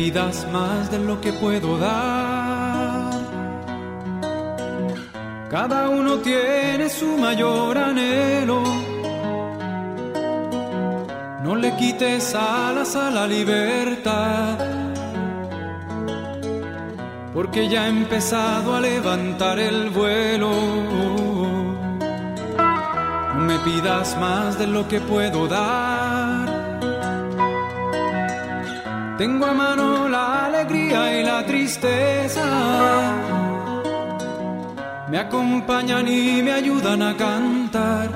pidas más de lo que puedo dar. Cada uno tiene su mayor anhelo. No le quites alas a la libertad, porque ya he empezado a levantar el vuelo. No me pidas más de lo que puedo dar. Tengo a mano la alegría y la tristeza, me acompañan y me ayudan a cantar.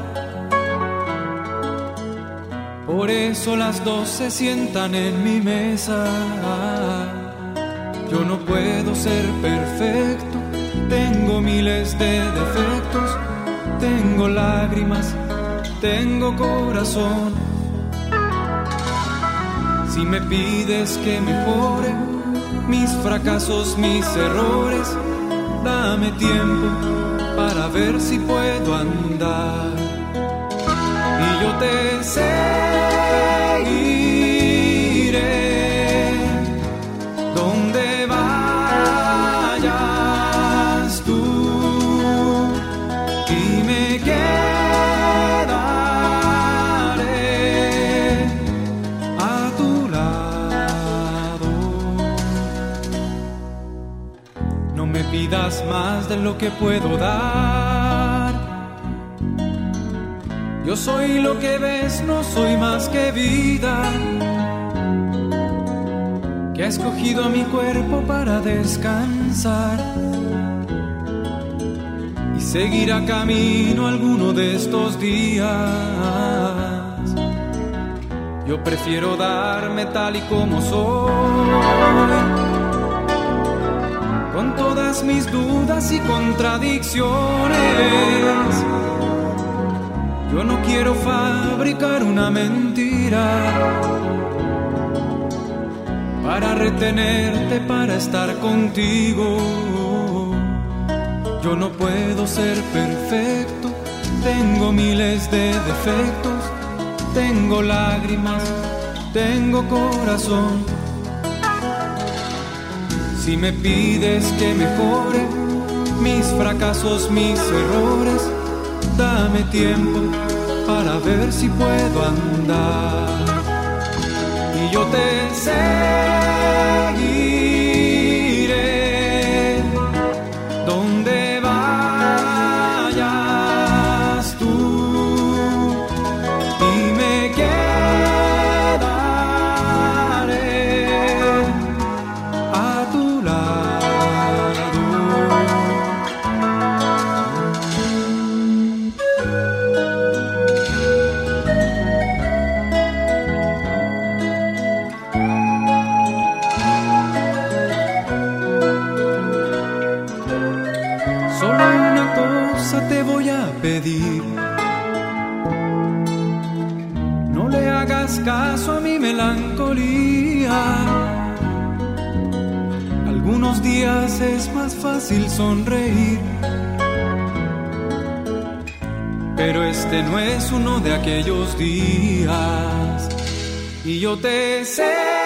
Por eso las dos se sientan en mi mesa. Yo no puedo ser perfecto, tengo miles de defectos, tengo lágrimas, tengo corazón. Si me pides que mejore mis fracasos, mis errores, dame tiempo para ver si puedo andar. Y yo te seguiré donde vayas tú, y me quedaré a tu lado. No me pidas más de lo que puedo dar. Yo soy lo que ves, no soy más que vida, que ha escogido a mi cuerpo para descansar y seguirá camino alguno de estos días. Yo prefiero darme tal y como soy, con todas mis dudas y contradicciones. Yo no quiero fabricar una mentira para retenerte, para estar contigo. Yo no puedo ser perfecto, tengo miles de defectos, tengo lágrimas, tengo corazón. Si me pides que mejore mis fracasos, mis errores, dame tiempo para ver si puedo andar. Y yo te seguiré donde vayas tú, y me quedaré a tu lado. Solo una cosa te voy a pedir: no le hagas caso a mi melancolía. Algunos días es más fácil sonreír, pero este no es uno de aquellos días. Y yo te sé